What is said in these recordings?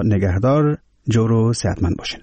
نگهدار. جور و صحتمند باشین.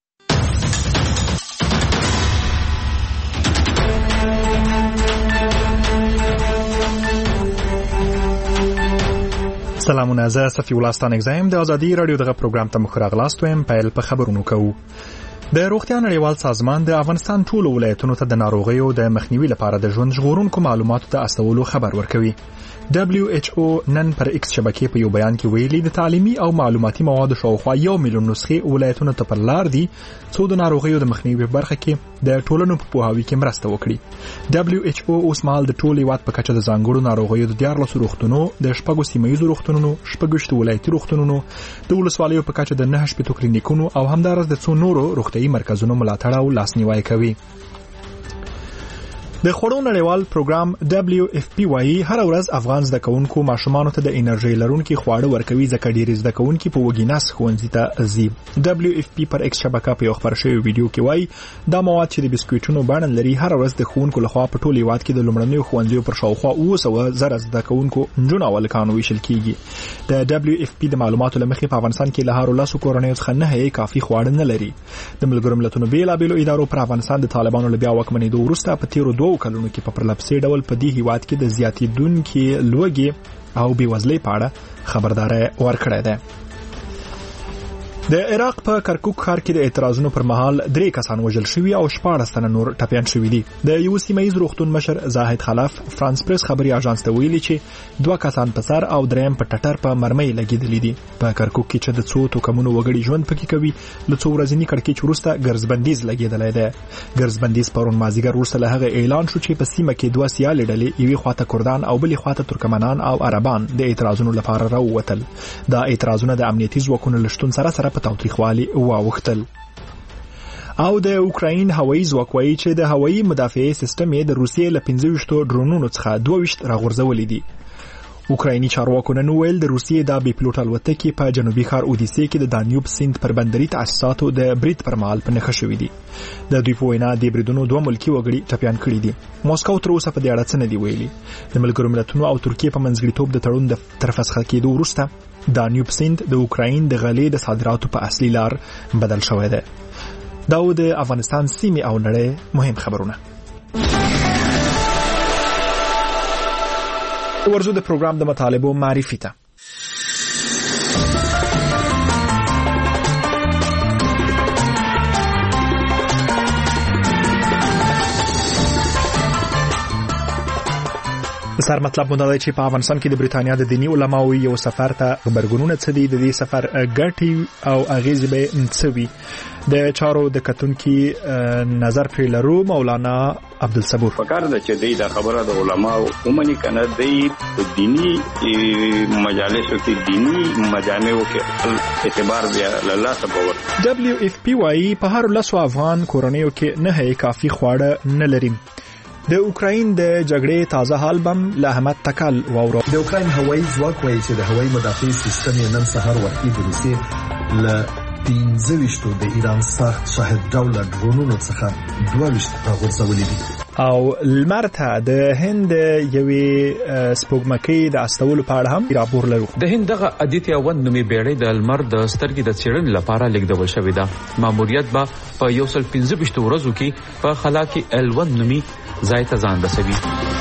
سلامونه، زه صفی الله ستانک زایم د ازادي رادیو دغه پروګرام ته مخ راغلاست ویم. پیل په خبرونو کوو. د روغتیا نړیوال سازمان د افغانستان ټولو ولایتونو ته د ناروغیو د مخنیوي لپاره د ژوند ژغورونکو معلوماتو ته استولو خبر ورکوي. WHO نن پر ایکس شبکې په یو بیان کې ویلي د تعلیمي او معلوماتي موادو شاوخوا 1 میلیون نسخې ولایتونو ته پر لار دي څو د ناروغیو د مخنیوي برخه کې د ټولنو په پوهاوي کې مرسته وکړي. WHO اوس مهال د ټولو هیواد په کچه د ځانګړو ناروغیو د 14 روغتونونو، د 6 سیمه‌ییزو روغتونونو، 6 ولایتي روغتونونو، د ولسوالیو په کچه د 9 کلینیکونو او همدارس د څو نورو روغتيایي مرکزونو ملاتړ او لاسنیوي کوي. د خوړو نړیوال پروګرام WFP وايي هر ورځ افغان زده کوونکو ماشومانو ته د انرژي لرونکي خواړه ورکوي ځکه ډیر زده کوونکي په وګیناس ښوونځي ته ځي. WFP پر ایکس شبکه په یو خبر شوی ویډیو کې وايي دا مواد چې د بسکوټونو بڼه لري هر ورځ د ښوونکو لخوا په ټول هیواد کې د لومړنیو ښوونځیو پر شاوخوا 200,000 زده کوونکو نجونو او هلکانو ویشل کیږي. د WFP د معلوماتو لمخې په افغانستان کې له هر 10 کورنیو څخه 9 کافي خواړه نه لري. د ملګرو ملتونو بیلابېلو ادارو پر افغانستان د طالبانو له بیا واکمنېدو وروسته په تیرو 2 کلونو کې په پرلپسې ډول په دې هیواد کې د زیاتېدونکو لوږې او بېوزلۍ په اړه خبرداري ورکړې ده. د عراق په کرکوک ښار کې د اعتراضونو پر مهال 3 کسان وژل شوي او 14 تنه نور ټپيان شوي دي. د یو سیمه‌ییز روغتون مشر زاهد خلف فرانس پریس خبري اژانس ته ویلي چې 2 کسان په سر او دریم په ټټر په مرمۍ لګیدلې دي. په کرکوک کې چې د څو توکمونو وګړي ژوند پکې کوي له څو ورځې کړکېچ وروسته ګرځبندیز لګیدلې ده. ګرځبندیز پرون مازیګر وروسته له هغه اعلان شو چې په سیمه کې 2 سیالې ډلې یوې خواته کردان او بلې خواته ترکمنان او عربان د اعتراضونو لپاره راووتل. دا اعتراضونه د امنیتي ځواکونو لشتون سره په تاوتریخوالي واوښتل. او د اوکراین هوایي ځواک وایي چې د هوایي مدافعي سیستم یې د روسیې له 25 ډرونونو څخه 22 راغورځولې دي. اوکرایني چارواکو نن ویل د روسیې د بي پلوټ الوتکې په جنوبي ښار اودیسې کې د دانیوب سیند پر بندري تاسیساتو د برید پر مهال په نښه شوې دي. د دوی په وینا د بریدونو 2 ملکي وګړي ټپيان کړي دي. موسکو تر اوسه په دې اړه څه نه دی ویلي. د ملګرو ملتونو او ترکیې په منځګړیتوب د تړون د ترفسخ کېدو وروسته دانیوب سیند د اوکراین د غلې د صادراتو په اصلي لار بدل شوی دی. دا د افغانستان سیمې او نړۍ مهم خبرونه. ورزو د پروګرام د مطالبو معرفي ته. سر مطلب مونږ چې په افغانستان کې د بریتانیا د دینی علماو یو سفر ته خبرګونونه څه دي، د دې سفر ګټې او اغیزې به څه وي. د چارو د کتونکو نظر پر لرو مولانا عبدالصبور. فکر ده چې د خبره د علماو عمومي کنه د دینی مجالسو کې دینی مجامعو کې اعتبار بیا الله سبحانه. WFP وايي په هر 10 افغان کورنیو کې نه کافي خواړه نه لري. د اوکراین د جګړې تازه حال بم له احمد تکل واورو. د اوکراین هوایي ځواک وايي چې د هوایي مدافعي سیستم نن سهار وختي د روسیې له 15 د ایران سخت شاهد ډول ډرونونو څخه 22 راغورځولې دي. او لمرته د هند یوې سپوږمکۍ د استولو په اړه هم راپور لرو. د هند دغه ادیتیا ون نومي بیړۍ د لمر د سترګې د څېړنې لپاره لیږدول شوې ده. ماموریت به په 115 ورځو کې په خلا کې L1 نومي ځای ته ځان رسوي.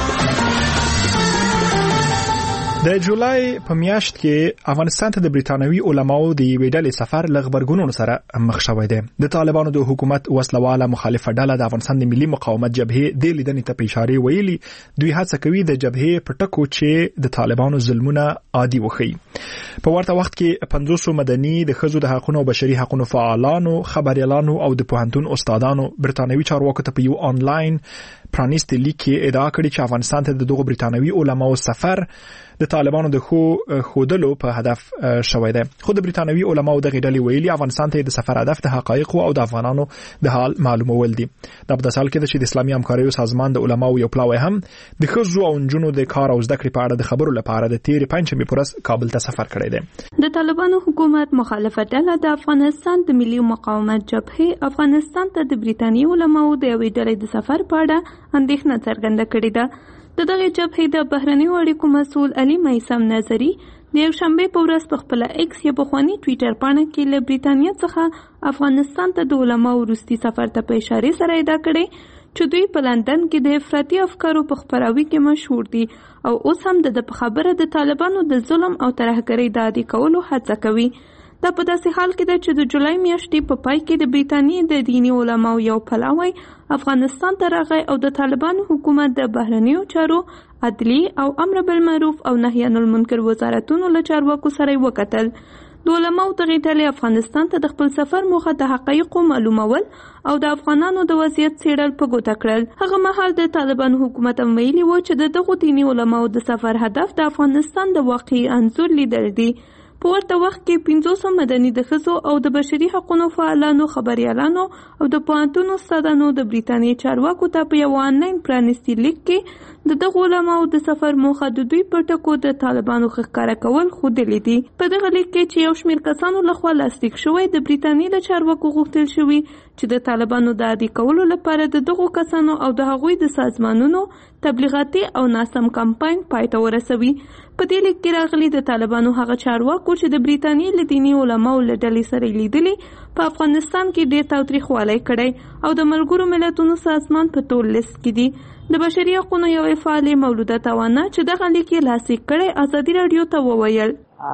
د جولای په میاشت کې افغانستان ته د بریتانوي علماو د یوې ډلې سفر له خبرګونونو سره مخ شوی دی. د طالبانو د حکومت وسلواله مخالفه ډله د افغانستان د ملي مقاومت جبهې د لیدنې ته په اشاره ویلي دوی هڅه کوي د جبهې په ټکو چې د طالبانو ظلمونه عادي وخی. په ورته وخت کې 500 مدني د ښځو د حقوقو او بشري حقوقو فعالانو، خبريالانو او د پوهنتون استادانو برتانوي چارواکو ته په یو آنلاین پرانیست لیک کې ادعا کړې چې افغانستان ته د دغو برتانوي علماو سفر د طالبانو د خودلو په هدف شوی دی. خو د برتانوي علماو د غډلې ویلي افغانستان ته د سفر هدف د حقایق او د افغانانو د حال معلومول دي. دا په داسال کې چې د اسلامي همکاریو سازمان د علماو یو پلاوی هم د ښځو او نجونو د کار او زده کړې په اړه د خبرو لپاره د 13 پرس کابل ته سفر کړی دی. د طالبانو حکومت مخالفه ډله د افغانستان د ملي مقاومت جبهې افغانستان ته د برتانیي علماو د یوې ډلې د سفر په اړه اندېښنه څرګنده کړې ده. د دغه جبهې د بهرنیو اړیکو مسؤل علي میثم نظری د یکشنبه په ورځ په خپل ایکس یا پخوانی ټویټر باندې کې له بریتانیا څخه افغانستان ته د علماو وروستي سفر ته په اشاره سره ادعا کړې چې دوی په لندن کې د افراطي افکارو په خپراوي کې مشهور دي او اوس هم د خبره د طالبانو د ظلم او ترهګرۍ د عادي کولو هڅه کوي. دا په داسې حال کې ده چې د جولای میاشتې په پای کې د بریتانیې د دینی علماو یو پلاوی افغانستان ته راغی او د طالبانو حکومت د بهرنیو چارو، عدلی او امر بالمعروف او نهی عن المنکر وزارتونو له چارواکو سره وکتل. د علماو دغه ډلې افغانستان ته د خپل سفر موخه د حقایقو معلومول او د افغانانو د وضعیت څېړل په ګوته کړل. هغه مهال د طالبانو حکومت ویلي و چې دغه دینی علماو د سفر هدف د افغانستان د واقعي انځور لیدل دي. په ورته وخت کې 500 مدني د ښځو او د بشري حقوقو فعالانو، خبريالانو او د پوهنتون استادانو د بریتانیې چارواکو ته په یو آنلاین پرانیستي لیک کې د دغه علماو د سفر موخه د دوی په ټکو د طالبانو ښکاره کول ښودلي دي. په دغه لیک کې چې یو شمېر کسانو لخوا لاسلیک شوی، د بریتانیې له چارواکو غوښتل شوي چې د طالبانو د عادي کولو لپاره د دغو کسانو او د هغوی د سازمانونو تبلیغاتي او ناسم کمپاین پای ته ورسوي. په دې لیک کې راغلي د طالبانو هغه چارواکو چې د بریتانیې له دیني علماو له ډلې سره لیدلي په افغانستان کې ډېر تاوتریخوالی کړی او د ملګرو ملتونو سازمان په ټول لیست کې دي. د بشري حقوقو یوې فعالې مولوده توانا چې دغه لیک یې لاسلیک کړی ازادي رادیو ته وویل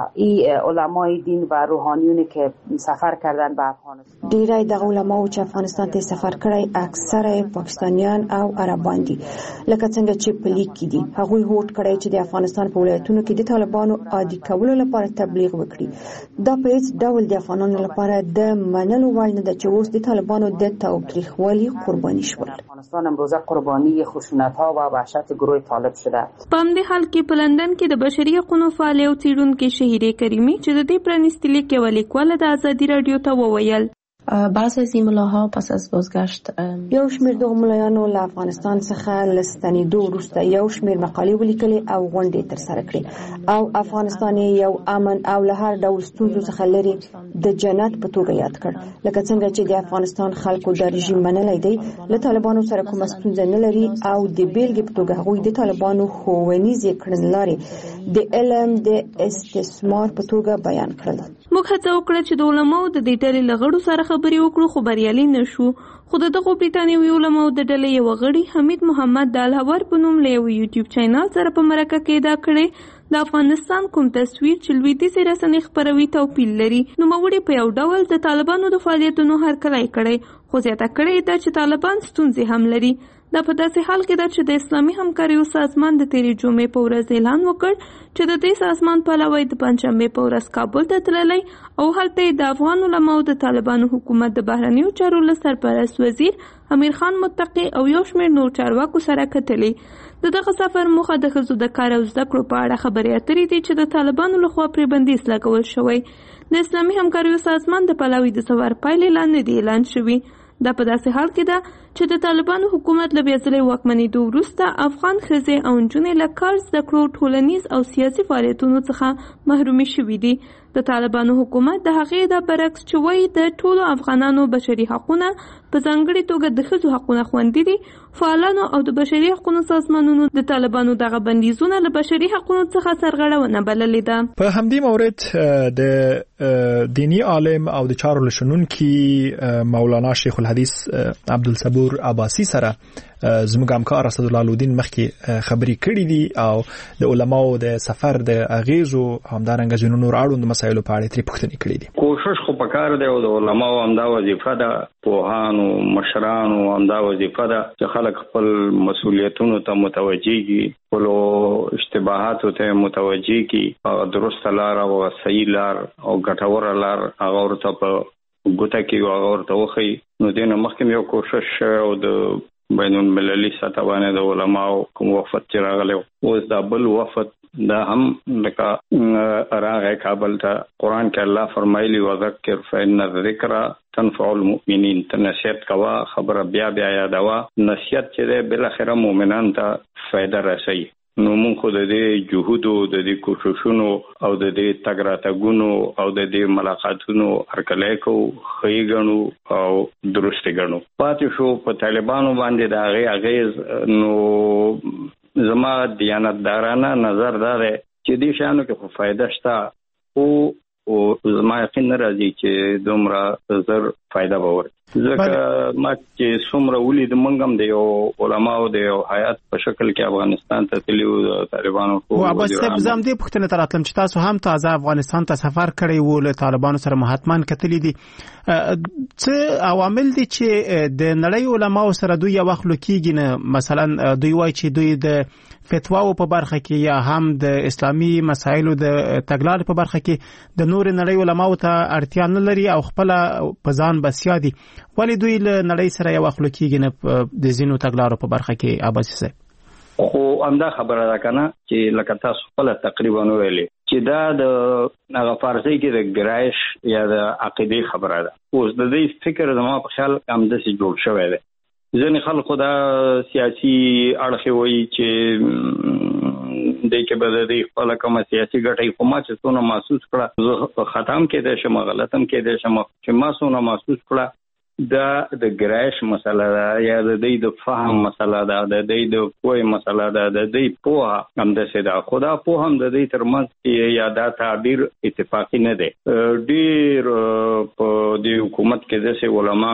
علمای دین و روحانیونی که سفر کردن به افغانستان، ډیری د علماو چې افغانستان ته سفر کړی اکثره پاکستانیان او عربان دي، لکه څنګه چې په لیک کې دي. هغوی هوډ کړی چې د افغانستان په ولایتونو کې د طالبانو عادي کولو لپاره تبلیغ وکړي. دا په هیڅ ډول د افغانانو لپاره د منلو وړ نه ده چې اوس د طالبانو د تاوتریخوالي قرباني شول. افغانستان امروزه قربانی خشونت‌ها و وحشت گروه طالب شده. په همدې حال کې په لندن کې د بشري حقوقو فعال او څېړونکي شهیره کریمی چې د دې پرانیستي لیک یوه لیکواله د ازادي رادیو ته وویل بعضی از این ملاها پس از بازگشت یو شمېر دغه ملایانو له افغانستان څخه له ستنېدو وروسته یو شمېر مقالې ولیکلې او غونډې ترسره کړې او افغانستان یو امن او له هر ډول ستونزو څخه لرې د جنت په توګه یاد کړ. لکه څنګه چې د افغانستان خلکو د رژیم منلی دی، له طالبانو سره کومه ستونزه نه لري او د بیلګې په توګه هغوی د طالبانو ښوونیزې کړنلارې د علم د استثمار په توګه بیان کړل. موږ هڅه وکړه چې د علماو د دې ډلې له غړو سره خبرې وکړو خو بریالي نه شو. خو دغه بریتانیوي علماو د ډلې یو غړي حمید محمد د الهور په نوم له یو یوټیوب چینل سره په مرکه کې ادعا کړې د افغانستان کوم تصویر چې لویدیځې رسنۍ خپروي توپیر لري. نوموړي په یو ډول د طالبانو د فعالیتونو هرکلی کړی خو زیاته کړې ده چې طالبان ستونزې هم لري. دا په داسې حال کې ده چې د اسلامي همکاریو سازمان د تیرې جمعې په ورځ اعلان وکړ چې د دې سازمان پلاوی د پنجشنبې په ورځ کابل ته تللی او هلته د افغان علماو د طالبانو حکومت د بهرنیو چارو له سرپرست وزیر امیر خان متقي او یو شمېر نور چارواکو سره کتلي. د دغه سفر موخه د ښځو د کار او زده کړو په اړه خبرې اترې دي چې د طالبانو لخوا پرې بندیز لګول شوی. د اسلامي همکاریو سازمان د پلاوی د سفر پایلې لا نه دي اعلان شوي. دا په داسې حال کې ده چې د طالبانو حکومت له بیا ځلې واکمنېدو وروسته افغان ښځې او نجونې له کار، زده کړو، ټولنیز او سیاسي فعالیتونو څخه محرومې شوي دي. د طالبانو حکومت د هغې د برعکس چې وایي د ټولو افغانانو بشري حقونه په ځانګړې توګه د ښځو حقونه خوندي دي. فعالانو او د بشري حقونو سازمانونو د طالبانو دغه بندیزونه له بشري حقونو څخه سرغړونه بللې ده. په همدې مورد د دینی عالم او د چارو لشنونکي مولانا شیخ الحدیث عبدالصبور عباسی سره زموږ همکار اسدالله لودین مخکې خبرې کړې دي او د علماو د سفر د اغیزو همدارنګه ځینو نور اړوند مسایلو په اړه ترې پوښتنې کړې دي. کوشش خو پکار دی او د علماو همدا وظیفه ده، پوهانو مشرانو همدا وظیفه ده چې خلک خپل مسؤلیتونو ته متوجي کړي، خپل اشتباهاتو ته متوجي کړي، درست لار او صحیح لار او ګټوره لار هغه ورته په ګوته کې هغه ورته وښيي. نو دې نه مخکې یو کوشش او د بین المللي سطح باندې د علماو کوم وفد چې راغلی اوس دا بل وفد دا هم لکه راغی کابل ته. قرآن کې الله فرمایلی وذکر فإن الذکر تنفع المؤمنین، ته نصیحت کوه، خبره بیا بیا یادوه. نصیحت چې دی بالاخره مؤمنان ته فایده رسوي. نو موږ خو د دې جهودو، د دې کوششونو او د دې تګ راتګونو او د دې ملاقاتونو هرکلی کوو، ښه ګڼو او درست ګڼو. پاتې شو په طالبانو باندې د هغې اغیز. نو زما دیانتدارانه نظر دا دی چې دې شانو کې خو فائدہ شته او زما یقین نه راځي چې دومره زر فائدہ به ورکړي. ځکه ما چې څومره ولید منګم د یو علماو د یو حیات په شکل کې افغانستان ته تللیو د طالبانو او اباس صاحب زم دې پښتنه تراتلم چې تاسو هم تازه افغانستان ته سفر کړی وو له طالبانو سره محتمن کتلی دي. څه عوامل دي چې د نړۍ علماو سره دوی یو وخت لکېږي نه؟ مثلا دوی وایي چې دوی د فتواو په برخه کې یا هم د اسلامي مسایلو د تګلارې په برخه کې د نور نړۍ علماو ته اړتیا نه لري او خپل په ځان بسیا دي. ولی دوی له نړۍ سره یو وخت لکېږي نه د ځینو تګلارو په برخه کې؟ اباسي صاحب خو همدا خبره ده کنه چې لکه تاسو خپل تقریبا ویلې چې دا د هغه فارسی کې د ګرایش یا د عقیدې خبره ده. اوس د دې فکر زما په خیال هم د سي جوړ شوی دی. ځینې خلکو دا سیاسي اړخ وایي چې د کې به د خپل کومه سیاسي ګټه خو ما چې څونه محسوس کړه ختم کېده شم غلطم کېده شم چې ما څونه محسوس کړه دا د ګرایش مسله ده یا د دې د فهم مسله ده د دې د کوی مسله ده د دې په هم د سیدا خدا په هم د دې ترمنځ یا دا تعبیر اتفاقی نه ده. ډیر په دې حکومت کې د سي علماء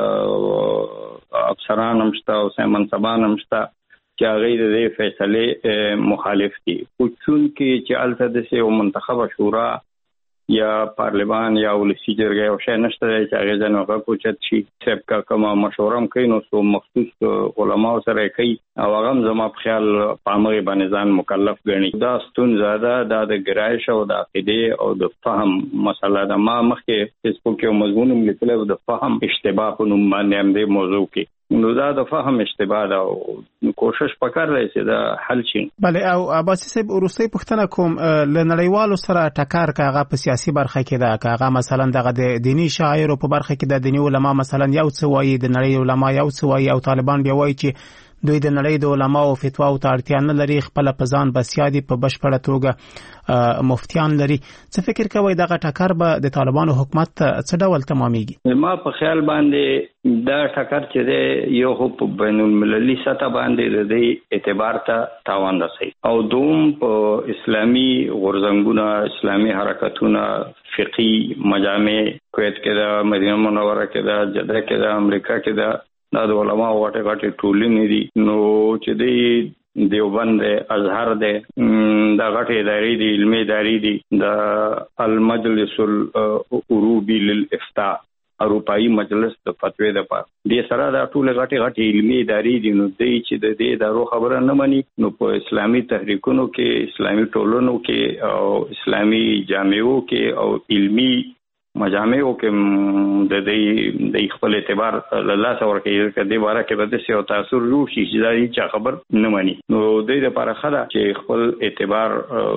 مشته افسران مشته او سیمنصبان مشته چې هغه د دې فیصله مخالف دي. خو چون کې چې الته د سي منتخبه شورا یا پارلمان یا ولسی جرګه او شای نشته چې هغه ځنه کوچت شي سب کا کومه مشورم کوي نو سو مخصوص علماء سره کوي او هغه زما په خیال پامغه باندې ځان مکلف ګڼي. دا ستون زیاده د ګرایش او د عقیده او د فهم مسله ده. ما مخکې فیسبوک یو مضمون لیکلی و د فهم اشتباه په نوم باندې هم د موضوع کې نو دا د فهم اشتباه ده او کوشش وکړ چې دا حل شي. بله او عباسي صاحب وروستۍ پوښتنه کوم له نړیوالو سره ټکر کاغه په سیاسي برخه کې ده کاغه مثلا دغه د دینی شاعر په برخه کې د دینی علما مثلا یو څه وایي د نړۍ علما یو څه وایي او طالبان بیا وایي چې دوی د نړۍ د علماو فتواو ته اړتیا نه لري خپل په ځان بسیا دي په بشپړه توګه مفتیان لري. څه فکر کوئ دغه ټکر به د طالبانو حکومت څه ډول تمامېږي؟ ما په خیال باندې دا ټکر چې دی یو په بین المللي سطح باندې د دې اعتبار ته تاوان رسوي او دوم په اسلامي غورځنګونه اسلامي حرکتونه فقهي مجامع کویت کې دا مدینه منوره کې دا جده کې دا امریکا کې دا د علماء واټه غټه ټولنې دي نو چې دی دیوبند ازهر دی دا غټه ادارې دي علمي ادارې دي د المجلس الاوروبي للافتاء اروپאי مجلس د فتوی د پاره دې سره دا ټول غټه علمي ادارې دي نو دې چې د دې دارو خبره نه مني نو په اسلامي تحریکونو کې اسلامي ټولنو کې او اسلامي جامعو کې او علمي مجامعو کې د دې خپل اعتبار الله سره کې د دې باره کې بده سي او تاثیر جوړ شي چې دا هیڅ خبر نه مانی نو د دې لپاره خدا چې خپل اعتبار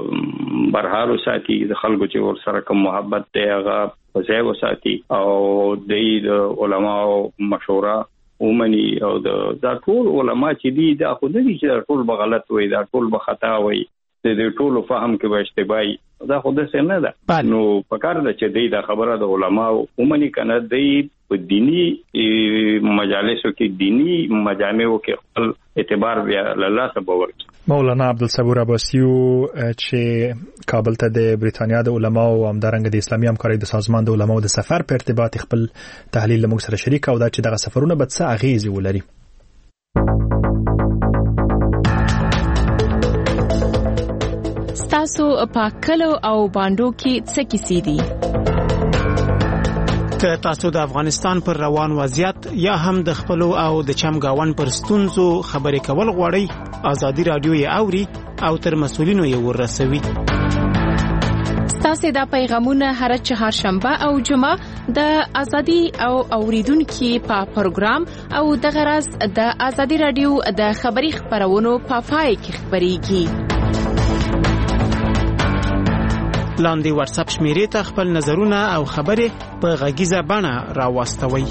برحال وساتي د خلکو چې ور سره کوم محبت دی هغه وځای وساتي او د علماء مشوره ومني او دا ټول علما چې دي دا خو نه دي چې ټول به غلط وي دا ټول به خطا وي د دې ټولو فهم کې به اشتباهي دا خو د څه نه ده نو پکار ده چې د خبره د علماء عمومي کنه د په دینی مجالسو کې دینی مجامعو کې خپل اعتبار بیا الله سبحانه ورکړي. مولانا عبدالصبور عباسیو چې کابل ته د بریتانیا د علماء او همدارنګه د اسلامي همکارۍ د سازمان د علماء د سفر په ارتباط خپل تحلیل موږ سره شریک او دا چې دغه سفرونه به څه اغیزې ولري. تاسو په کلو او باندو کې څه کیسې دي؟ که تاسو د افغانستان پر روان وضعیت یا هم د خپل او د چمګاون پر ستونزو خبرې کول غواړئ ازادي رادیو یې اوري او تر مسولینو یې ورسوي. تاسو دا پیغامونه هر چهارشنبه او جمعه د ازادي او اوریدونکو په پروګرام او د غرض د ازادي رادیو د خبري خبرونو په پای کې خبريږي. لاندې واتس اپ شمیرې ته خپل نظرونه او خبرې په غږیزه بڼه راوستوي.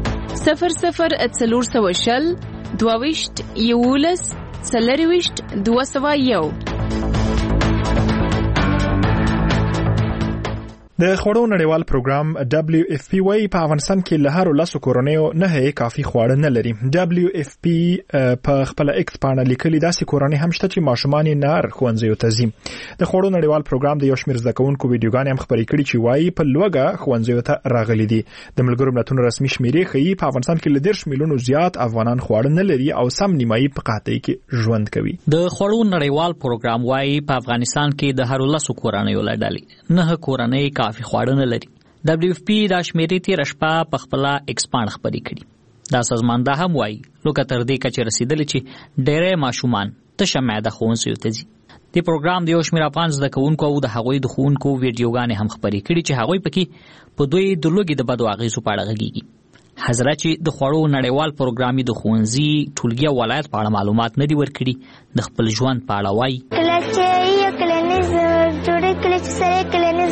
0040 22 یولس 40 201 د خوړو نړیوال پروګرام WFP وايي په افغانستان کې له هر 10 کورنیو نه کافي خواړه نه لري. WFP په خپل ایکس باندې لیکلي داسې کورنۍ هم شته چې ماشومان نار ښوونځیو ته ځي. د خوړو نړیوال پروګرام د یو شمېر زده کوونکو ویډیوګانې هم خپرې کړي چې وايي په لوګه ښوونځیو ته راغلي دي. د ملګرو ملتونو رسمي شمیرې ښيي په افغانستان کې له 10 میلیونو زیات افغانان خواړه نه لري او سم نیمایي په قحطۍ کې ژوند کوي. د خوړو نړیوال پروګرام وايي په افغانستان کې د هر 10 کورنیو لړډلې نه کورنۍ کافي خواړه نه لري. WFP دا شمیرې تیر شپه په خپل ایکسپاند خبرې کړي. دا سازمان دا هم وايي لکه تر دې کچې رسیدلی چې ډېری ماشومان تشه معده ښوونځیو ته ځي. د پروګرام د یو شمېر افغان زده کوونکو او د هغوی د ښوونکو ویډیوګانې هم خپرې کړي چې هغوی پکې په دوی د لوږې د بدو اغېزو په اړه غږیږي. حضرت چې د خوړو نړیوال پروګرام د ښوونځي ټولګي او ولایت په اړه معلومات نه دي ورکړي. د خپل ژوند په اړه وايي کله چې یو کلنیز جوړې کله چې سره کلنیز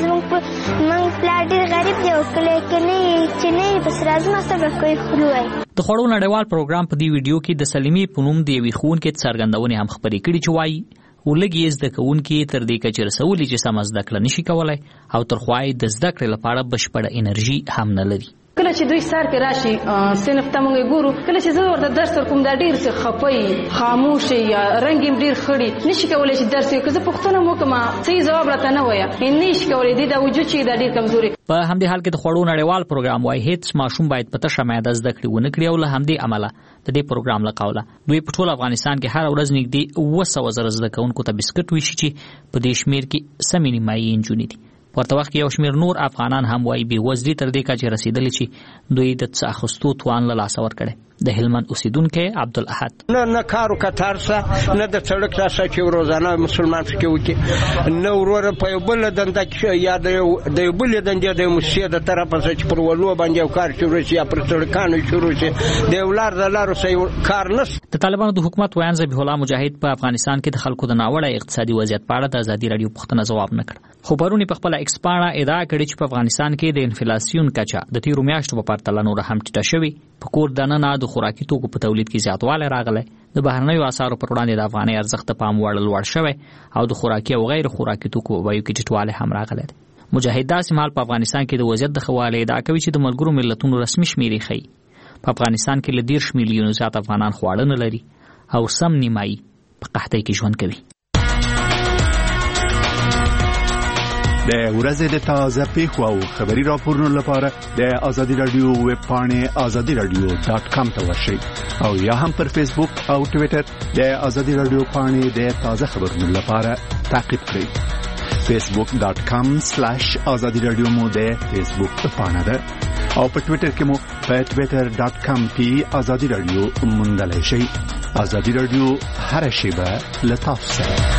موږ پلار ډېر غریب دی او کله چې نه بس راځم صبر کوي خلوي. د خوړو نړیوال پروګرام په دې ویډیو کې د سلیمي په نوم د یوې ښوونکې څرګندونې هم خپرې کړي چې وايي ولګي زده کوونکي تر دې کچې رسولي چې سم زده کړه نشي کولای او تر خوای د زده کړې لپاره بشپړه انرژي هم نه لري. کله چې دوی سر کې راشي صنف ته موږ ګورو کله چې زه ورته درس ورکوم دا ډېر څه خپي خاموش یا رنګ یې ډېر خړی نشي کولای چې درس یې که زه پوښتنه وکړم صحیح ځواب راته نه وایي نشي کولای دی دا وجود چې دا ډېر کمزوري. په همدې حال کې د خوړو نړیوال پروګرام وايي هیڅ ماشوم باید په تشه معده زده کړې ونه کړي او له همدې عمله د دې پروګرام له قوله دوی په ټول افغانستان کې هر ورځ نږدې 200,000 زده کوونکو ته بسکټ ویشي چې په دې شمېر کې سمې نیمایي نجونې دي. ورته وخت کې یو شمېر نور افغانان هم وايي بېوزلي تر دې کچې رسېدلي چې دوی د څه اخیستو توان له لاسه ورکړی. د هلمند اوسیدونکی عبدالاحد نه کارو کتار سه نه د سړک راسه چې روزانه مسلمان فکر وکړي نه وروره په یو بل دنده کې یا د یو بل دنده د مسجد د طرفه چې پر ولو باندې کار شروع شي یا پر سړکانو شروع شي د ولار د لارو سې کار نس. د طالبانو د حکومت ویان ذبیح الله مجاهد په افغانستان کې د خلکو د ناوړه اقتصادي وضعیت په اړه د ازادي رادیو پوښتنه ځواب نه کړ. خو پرونی په خپل ایکس باندې ادعا کړې چې په افغانستان کې د انفلاسیون کچه د تیرو میاشتو په پرتله نور هم ټیټه شوې. په کور دننه د خوراکي توکو په تولید کې زیاتوالی راغلی. د بهرنیو اسعارو پر وړاندې د افغانۍ ارزښت ته پام وړ لوړ شوی او د خوراکي او غیر خوراکي توکو په بیو کې ټیټوالی هم راغلی. مجاهد داسې مهال په افغانستان کې د وضعیت د ښه والي ادعا کوي چې د ملګرو ملتونو رسمي شمیرې ښیي په افغانستان کې له 10 میلیونو زیات افغانان خواړه نه لري او سم نیمایي په قحطۍ کې ژوند کوي. د ورځې د تازه پیښو او خبري راپورونو لپاره د آزادي رادیو ویب پاڼې azadiradio.com ته ورشئ او یا هم پر فیسبوک او ټوئیټر د آزادي رادیو پاڼې د تازه خبرونو لپاره تعقیب کړئ. facebook.com/azadiradio مو د فیسبوک پاڼه ده او په ټوئیټر کې مو په twitter.com کې آزادي رادیو موندلای شئ. آزادي رادیو هر شیبه له تاسو سره.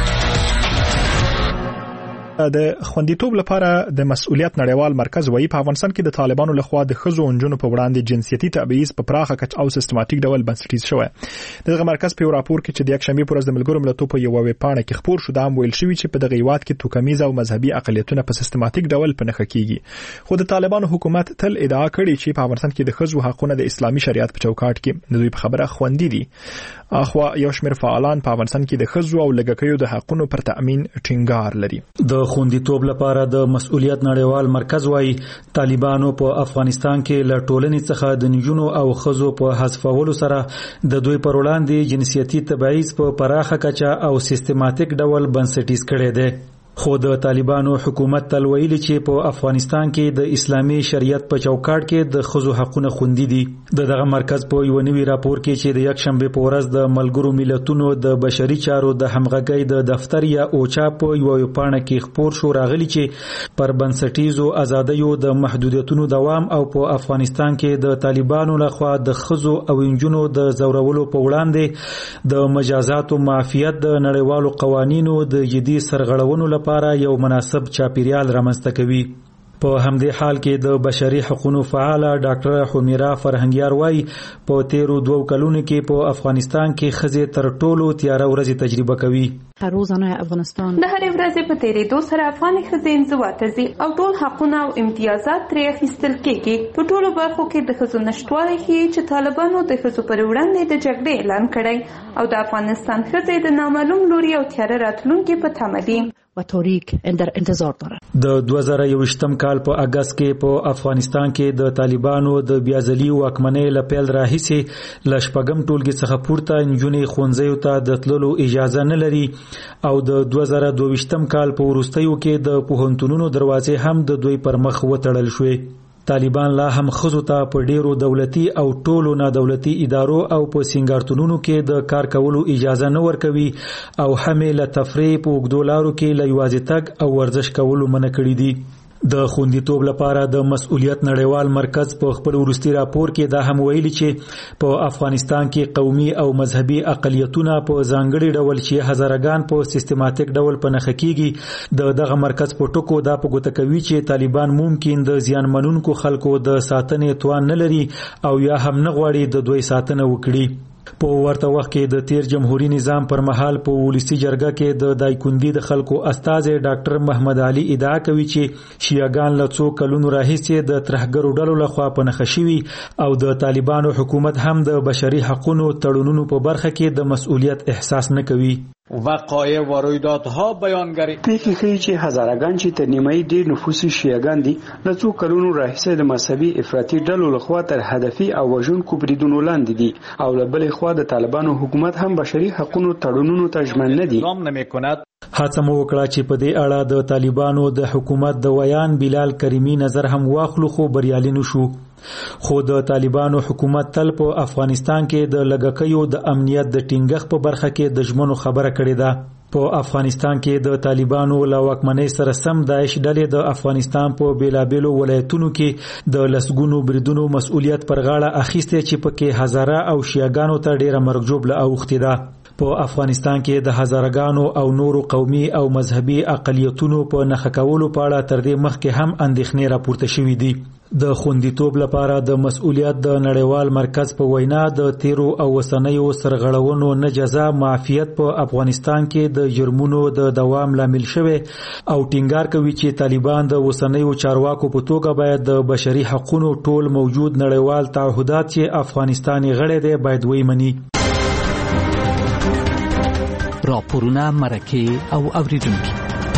د خوندیتوب لپاره د مسؤلیت نړیوال مرکز وايي په افغانستان کې د طالبانو لخوا د ښځو او نجونو په وړاندې جنسیتي تبعیض په پراخه کچه او سیستماتیک ډول بنسټیز شوی. دغه مرکز په راپور کې چې د یک شنبه پر ورځ د ملګرو ملتونو په یو ویب پاڼه کې خبر شو دا ویل شوی چې په دغه هیواد کې توکمیز او مذهبي اقلیتونه په سیستماتیک ډول په نښه کیږي. خو د طالبانو حکومت تل ادعا کړې چې په افغانستان کې د ښځو حقوقونه د اسلامي شریعت په چوکاټ کې د دوی په خبره خوندي دي. اخوا یو شمېر فعالان په افغانستان کې د ښځو او لږکیو د حقوقو پر تأمین ټینګار لري. د خوندیتوب لپاره د مسؤلیت نړیوال مرکز وايي طالبانو په افغانستان کې له ټولنې څخه د نجونو او ښځو په حذفولو سره د دوی پر وړاندې جنسیتي تبعیض په پراخه کچه او سیستماتیک ډول بنسټیز کړی دی. خو د طالبانو حکومت تل ویلي چې په افغانستان کې د اسلامي شریعت په چوکاټ کې د ښځو حقوقونه خوندي دي. دغه مرکز په یو نوي راپور کې چې د یک شنبه په ورځ د ملګرو ملتونو د بشري چارو د همغږۍ د دفتر یا اوچا په یو پاڼه کې خبر شو راغلی چې پر بنسټیزو ازادیو د محدودیتونو دوام او په افغانستان کې د طالبانو لخوا د ښځو او نجونو د زورولو په وړاندې د مجازاتو معافیت د نړیوالو قوانینو د جدي سرغړونو لپاره یو مناسب چاپیریال رامنځته کوي. په همدې حال کې د بشري حقوقو فعاله ډاکټر حمیرا فرهنګیار وايي په تیرو 2 کلونو کې په افغانستان کې ښځې تر ټولو تیاره ورځې تجربه کوي. روزانه افغانستان د هرې ورځې په تیرېدو سره افغاني ښځې انزوا ته ځي او ټول حقونه او امتیازات ترې اخیستل کېږي. په ټولو برخو کې د ښځو نشتوالی ښیي چې طالبانو د ښځو پر وړاندې د جګړې اعلان کړی او د افغانستان ښځې د نامعلوم لوري او تیاره راتلونکي په تمه دي. و تاریک در انتظار دارد. د 2021م کال په اگست کې په افغانستان کې د طالبانو د بیازلي واکمنۍ لپیل راهیسې لشپګم ټولګي څخه پورته نجونې ښوونځیو ته د تللو اجازه نه لري او د 2022م کال په وروستیو کې د پوهنتونونو دروازې هم د دوی پر مخ وتړل شوې. طالبان لا هم خزو ته په ډیرو دولتي او ټولو نادولتي ادارو او په سنگارتونونو کې د کار کولو اجازه نه ورکوي او هم له تفریح په وګدولارو کې له یوازې تګ او ورزش کولو منع کړی دي. د خوندیتوب لپاره د مسؤلیت نړیوال مرکز په خپل ورستي راپور کې دا هم ویلي چې په افغانستان کې قومي او مذهبي اقلیتونه په ځانګړي ډول چې هزارګان په سیستماتیک ډول په نخښه کیږي. دغه مرکز په ټکو دا په ګوته کوي چې طالبان ممکن د زیانمنونکو خلکو د ساتنې توان نه لري او یا هم نه غواړي د دوی ساتنه وکړي. په ورته وخت کې د تیر جمهوریت نظام پر مهال په ولسی جرګه کې د دایکندي د خلکو استاد ډاکټر محمد علي ادعا کوي چې شیعاګان له څو کلونو راهیسې د ترهګرو ډلو لخوا په نښه شوي او د طالبانو حکومت هم د بشري حقوقو تړونونو په برخه کې د مسؤلیت احساس نه کوي. وقایع و رویدادها بیانګری پیښې ښیي چې هزارګان چې تر نیمایي ډېر نفوس شیعاګان دي له څو کلونو راهیسې د مذهبي افراطي ډلو لخوا تر هدفي او وژونکو بریدونو لاندې دي او له بلې خوا د طالبانو حکومت هم بشري حقوقو تړونونو ته ژمن نه دي. هڅه مو وکړه چې په دې اړه د طالبانو د حکومت د ویان بلال کریمی نظر هم واخلو خو بریالي نشو. خو د طالبانو حکومت تل په افغانستان کې د لګکیو د امنیت د ټینګښت په برخه کې د ژمنو خبره کړې ده. په افغانستان کې د طالبانو له واکمنۍ سره سم داعش ډلې د افغانستان په بیلابیلو ولایتونو کې د لسګونو بریدونو مسؤلیت پر غاړه اخیسته چې پکې هزاره او شیعاګانو ته ډیره مرګ جوړه اوختې ده. په افغانستان کې د هزارګانو او نورو قومي او مذهبي اقلیتونو په نښه کولو په اړه تر دې مخکې هم اندېښنې راپورته شوې دي. د خوندیتوب لپاره د مسؤلیت د نړیوال مرکز په وینا د تیرو او وسنیو سرغړونو نه جزا معافیت په افغانستان کې د جرمونو د دوام لامل شوی او ټینګار کوي چې طالبان د وسنیو چارواکو په توګه باید د بشري حقوقو ټول موجود نړیوال تعهدات چې افغانستان غړی دی باید ومني. راپورونه مرکه او اوریدونکو.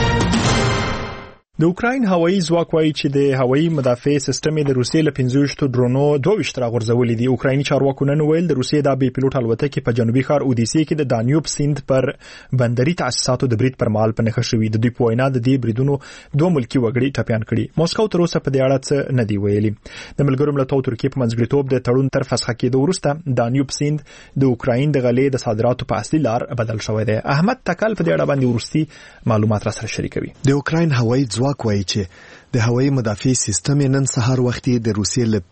د اوکراین هوایي ځواک وایي چې د هوایي مدافع سیستم د روسیې له 15 ډرونو 22 راغورځولې دي. اوکرایني چارواکو نن ویل د روسیې د بې پیلوټ الوتکې په جنوبي ښار اودیسې کې د دانیوب سیند پر بندري تاسیساتو د برید پر مهال په نښه شوي. د دوی په وینا د دې بریدونو دوه ملکي وګړي ټپیان کړي. موسکو تر اوسه په دې اړه څه نه دی ویلي. د ملګرو ملتونو ترکیې په منځګړیتوب د تړون تر فسخه کېدو وروسته دانیوب سیند د اوکراین د غلې د صادراتو په اصلي لار بدل شوی دی. احمد تکل په دې اړه باندې ورستي معلومات را سره شریکوي. د اوکراین هوایي ځواک وایي چې د هوایي مدافع سیستم نن سهار وختي د روسیې له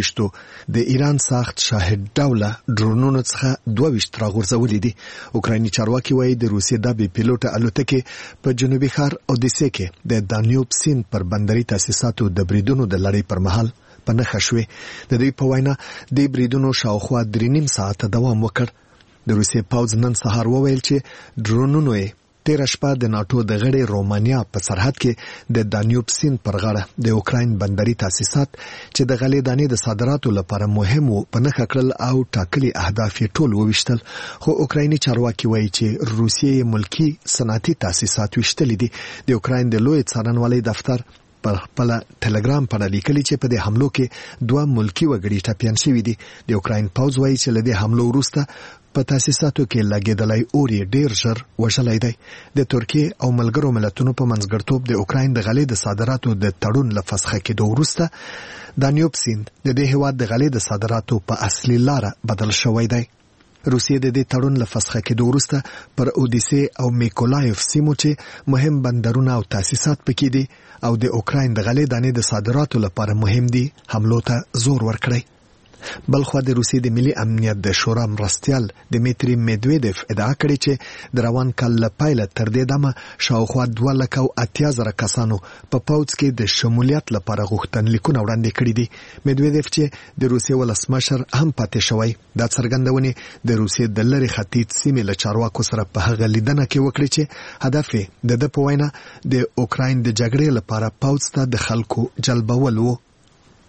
15 د ایران ساخت شاهد ډوله ډرونونو څخه 22 راغورځولې دي. اوکرایني چارواکي وایي د روسیې د بې پیلوټه الوتکې په جنوبي ښار اودیسې کې د دانیوب سیند پر بندري تاسیساتو د بریدونو د لړۍ پر مهال په نښه شوې. د دوی په وینا د بریدونو شاوخوا 3.5 ساعته دوام وکړ. د روسیې پوځ نن سهار وویل چې ډرونونو تیر شپه د ناتو د غړي رومانیا په سرحد کې د دانیوب سیند پر غاړه د اوکراین بندري تاسیسات چې د غلې دانې د صادراتو لپاره مهم وو په نښه کړل او ټاکلي اهداف ټول وویشتل. خو اوکرایني چارواکي وایي چې روسیې ملکی صنعتي تاسیسات ویشتل دي. د اوکراین د لوی څارنوالۍ دفتر پر خپل ټلګرام په لیکلي چې په دې حملو کې دوه ملکی وګړي ټپیان شوي دي. د اوکراین پوځ وایي چې له دې حملو وروسته په تاسیساتو کې لګیدلای اوري ډیر ژر وشلای دی. د ترکیه او ملګرو ملتونو په منځګړیتوب د اوکراین د غلې د صادراتو د تړون له فسخه کېدو وروسته دانیوب سیند د دې هیواد د غلې د صادراتو په اصلي لار بدل شوی دی. روسیې د دې تړون له فسخه کېدو وروسته پر اودیسې او میکولایف سیمو چې مهم بندرونه او تاسیسات پکې دي او د اوکراین د غلې دانې د صادراتو لپاره مهم دي حملو ته زور ورکړي. بلخو د روسیې د ملي امنیت د شورا مرستیال دمیتری میدویدف ادعا کړې چې د روان کال له پیله تر دې دمه شاوخوا 280,000 کسانو په پوځ کې د شمولیت لپاره غوښتنلیکونه وړاندې کړي دي. میدویدف چې د روسیې ولسمشر هم پاتې شوی دا څرګندونې د روسیې د لری ختیځ سیمې له چارواکو سره په هغه لیدنه کې وکړي چې هدف د په وینا د اوکراین د جګړې لپاره پوځ ته د خلکو جلبول وو.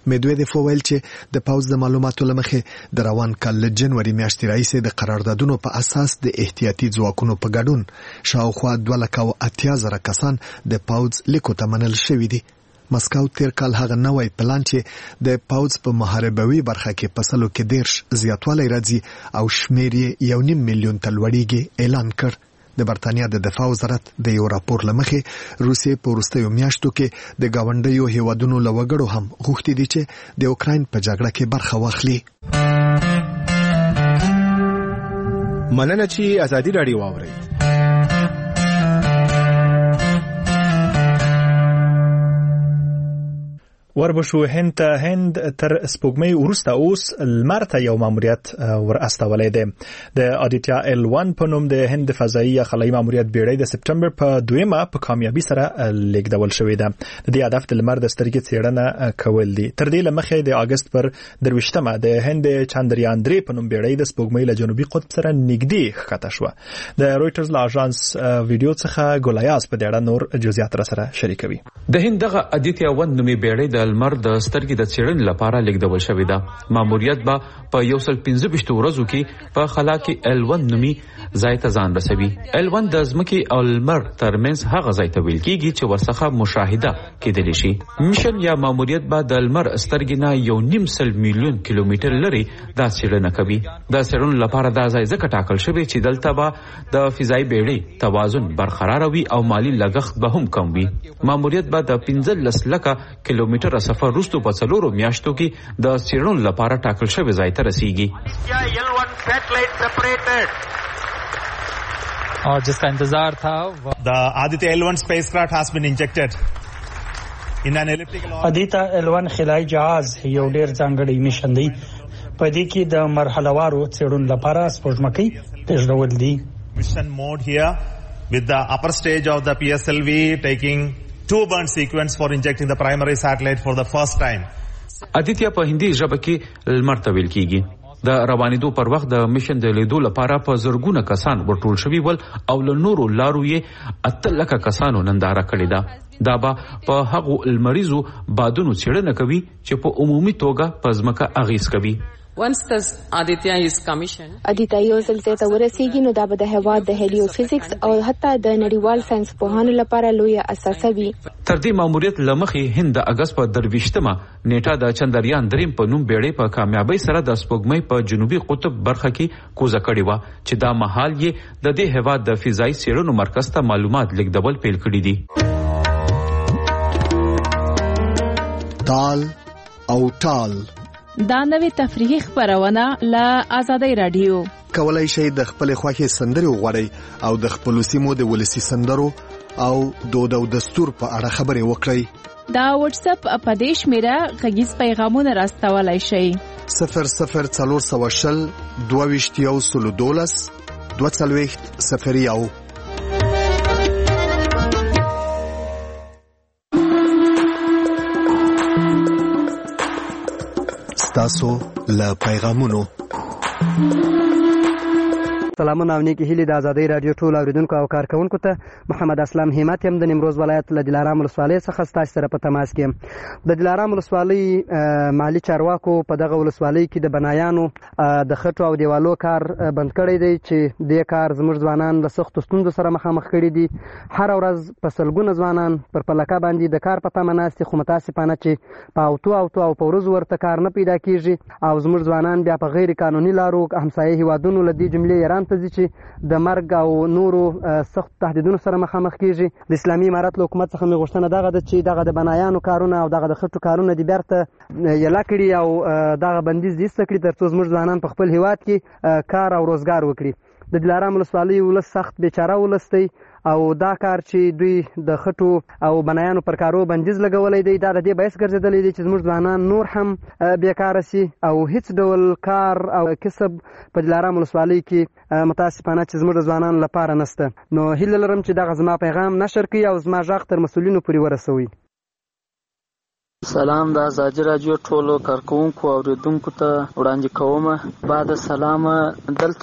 ميدويدف وویل چې د پوځ د معلوماتو لمخې د روان کال له جنوري میاشتې راهیسې د قراردادونو په اساس د احتیاطي ځواکونو په ګډون شاوخوا 2,80,000 کسان د پوځ لیکو ته منل شوي دي. مسکو تیر کال هغه نوې پلان چې د پوځ په محاربوي برخه کې په سلو کې 10 زیاتوالی راځي او شمیر یې 1.5 میلیون ته لوړیږي اعلان کړ. د برتانیا د دفاع وزارت د یو راپور لمخې روسیې په وروستیو میاشتو کې د گاونډیو هیوادونو له وګړو هم غوښتي دي چې د اوکراین په جګړه کې برخه واخلي. مننه چې ازادي راډیو واوري. وربشو هند تر سپوږمۍ وروسته اوس لمر ته یو ماموریت ور استولې ده. د آدیتیا L1 په نوم د هند فضایي خلایي ماموریت بیړۍ د سپټمبر په 2 په کامیابی سره لیږدول شوې ده. د دې هدف د لمر د سترګې څېړنه کول دي. تر دې لمخې د اگست پر 23مه د هند چاندریان 3 په نوم بیړۍ د سپوږمۍ له جنوبي قطب سره نږدې ښکته شوه. د رويټرز له اژانس ویډیو څخه ګولیاس په دې اړه نور جزئیات سره شریکوي. د هند دغه آدیتیا 1 نومي بیړۍ د لمر د سترګې د څېړنې لپاره لیږدول شوې ده. ماموریت به په 115 ورځو کې په خلا کې L1 نومي ځای ته ځان رسوي. L1 د ځمکې او لمر ترمنځ هغه ځای ته ویل کېږي چې ورڅخه مشاهده کېدلی شي. میشن یا ماموریت به د لمر سترګې نه 1.5 میلیون کیلومتر لري دا څېړنه کوي. دا څېړنې لپاره دا ځای ځکه ټاکل شوی چې دلته به د فضایي بیړۍ توازن برقرار وي او مالی لګښت به هم کم وي. ماموریت به د 15 لکه کیلومتر سفر وروسته په 4 میاشتو کې د څېړنو لپاره ټاکل شوی ځای ته رسیږي. और जिसका इंतजार था The Aditya L1 spacecraft has been injected in an elliptical orbit. Aditya L1 خلایي جهاز یو ډیر ځانګړی میشن دی. په دې کې د مرحلهوارو څېړنو لپاره سپوږمکۍ پیژول دي. Mission mode here with the upper stage of the PSLV taking 2 burn sequence for injecting the primary satellite for the first time. آدیتیا په هندي ژبه کې لمر ته ویل کېږي. د روانېدو پر وخت د میشن د لیدو لپاره په زرګونه کسان ورټول شوي ول او له نورو لارو یې 8 لکه کسانو ننداره کړې ده. دا به په هغو لمریزو بادونو څېړنه کوي چې په عمومي توګه په ځمکه اغیز کوي. Once the Aditya is commissioned, Aditya یو ځل ته ورسیږي نو دا به د هوا د هلیوفیزیکس او حتی د نړیوال ساينس پوهانو لپاره لوی اساسه وي. تر دې ماموریت لمخې هند د اگست په 23مه نیټه د چندریان 3 په نوم بیړۍ په کامیابی سره د سپوږمۍ په جنوبي قطب برخه کې کوزه کړې و چې دا مهال یې د دې هوا د فضایي څېړنو مرکز ته معلومات لیږدول پیل کړي دي. تال او ټال دا نوې تفریحي خبرونه له آزادۍ رادیو. کولای شئ د خپل خوښي سندري وغوړئ او د خپل سیمو د ولسی سندرو او دود او دستور په اړه خبرې وکړئ. دا واتس اپ په دې شمیره غږیز پیغامونه راستولای شئ. 00420 22 22 تاسو له پیغامونو سلامونه او نیکی هیلې د ازادۍ رادیو ټول اوریدونکو او کارکونکو ته محمد اسلام همت يم د نیمروز ولایت له دلارام ولسوالۍ څخه ستاسو سره په تماس کې. د دلارام ولسوالۍ مالی چارواکو په دغه ولسوالۍ کې د بنایانو د خټو او دیوالو کار بند کړی دی چې د کار زموږ ځوانان له سختو ستونزو سره مخامخ کړي دي. هر ورځ په سلګونه ځوانان پر پلکه باندې د کار په تمه ناست خو متاسفانه چې په اوتو او په ورځ ورته کار نه پیدا کیږي او زموږ ځوانان بیا په غیر قانوني لارو همسایه هیوادونو له دې جملې ایران ته ځي چې د مرګ او نورو سخت تهدیدونو سره مخامخ کیږي. د اسلامي امارت له حکومت څخه مې غوښتنه دغه ده چې دغه د بنایانو کارونه او دغه د خټو کارونه د بیرته یلا کړي او دغه بندیز ایسته کړي ترڅو زموږ ځوانان په خپل هیواد کې کار او روزګار وکړي. د دلارام ولسوالۍ ولس سخت بیچاره ولس دی او دا کار چې دوی د خټو او بنایانو پر کارو بندیز لګولې دی دا د دې باعث ګرځېدلی دی چې زموږ ځوانان نور هم بیکاره سي او هیڅ ډول کار او کسب په دلارام ولسوالۍ کې متاسفانه چې زموږ ځوانان لپاره نشته. نو هیله لرم چې دغه زما پیغام نشر کړي او زما غږ تر مسؤلینو پورې ورسوي. سلام د ازادي رادیو ټولو کارکونکو او اوریدونکو ته وړاندې کوم. بعد سلام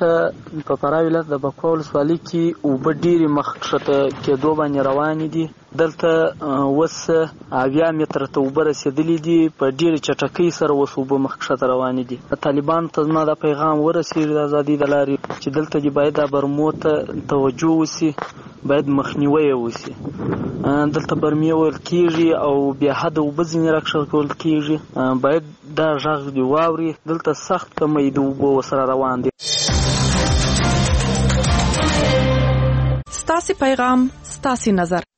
دلته په فراه ولایت د بکوا ولسوالۍ کې اوبه ډېرې مخکښته کېدو باندې روانې دي دلته وس 20 متره ته اوبه رسیدلې دي په ډېرې چټکۍ سره وس اوبه مخکښته روانې دي. طالبانو ته زما دا پیغام ورسېږي د ازادۍ د لارې چې دلته دې باید دا برمو ته توجه وسي، باید مخنیوی وسي. دلته برمې ویل کېږي او بیا حده اوبه ځینې راکښل کېږي، باید دا غږ دې واوري. دلته سخت کمی د اوبو ورسره روان دي. ستاسې پیغام ستاسې نظر.